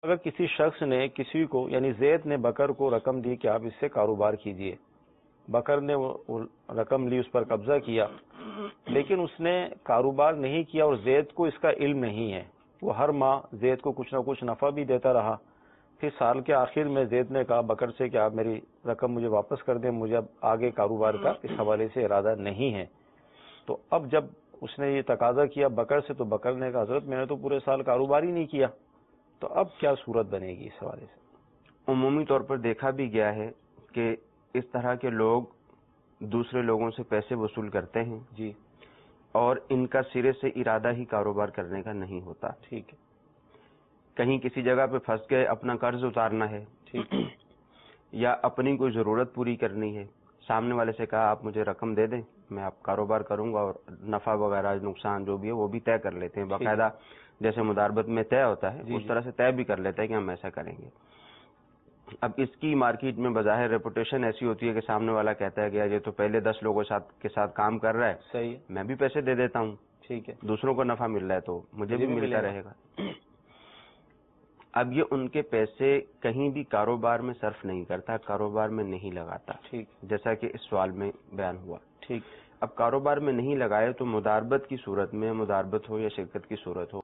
اگر کسی شخص نے کسی کو یعنی زید نے بکر کو رقم دی کہ آپ اس سے کاروبار کیجئے، بکر نے وہ رقم لی، اس پر قبضہ کیا، لیکن اس نے کاروبار نہیں کیا اور زید کو اس کا علم نہیں ہے، وہ ہر ماہ زید کو کچھ نہ کچھ نفع بھی دیتا رہا، پھر سال کے آخر میں زید نے کہا بکر سے کہ آپ میری رقم مجھے واپس کر دیں، مجھے اب آگے کاروبار کا اس حوالے سے ارادہ نہیں ہے۔ تو اب جب اس نے یہ تقاضا کیا بکر سے، تو بکر نے کہا حضرت میں نے تو پورے سال کاروبار ہی نہیں کیا، تو اب کیا صورت بنے گی اس حوالے سے؟ عمومی طور پر دیکھا بھی گیا ہے کہ اس طرح کے لوگ دوسرے لوگوں سے پیسے وصول کرتے ہیں جی، اور ان کا سرے سے ارادہ ہی کاروبار کرنے کا نہیں ہوتا۔ ٹھیک ہے، کہیں کسی جگہ پہ پھنس گئے، اپنا قرض اتارنا ہے، ٹھیک، یا اپنی کوئی ضرورت پوری کرنی ہے، سامنے والے سے کہا آپ مجھے رقم دے دیں، میں آپ کاروبار کروں گا اور نفع وغیرہ نقصان جو بھی ہے وہ بھی طے کر لیتے ہیں باقاعدہ، جیسے مداربت میں طے ہوتا ہے اس طرح سے طے بھی کر لیتے ہیں کہ ہم ایسا کریں گے۔ اب اس کی مارکیٹ میں بظاہر ریپوٹیشن ایسی ہوتی ہے کہ سامنے والا کہتا ہے کہ یہ تو پہلے 10 لوگوں کے ساتھ کام کر رہا ہے، صحیح ہے، میں بھی پیسے دے دیتا ہوں، ٹھیک ہے، دوسروں کو نفع مل رہا ہے تو مجھے بھی ملتا رہے گا۔ اب یہ ان کے پیسے کہیں بھی کاروبار میں صرف نہیں کرتا، کاروبار میں نہیں لگاتا، ٹھیک، جیسا کہ اس سوال میں بیان ہوا۔ ٹھیک، اب کاروبار میں نہیں لگائے تو مداربت کی صورت میں، مداربت ہو یا شرکت کی صورت ہو،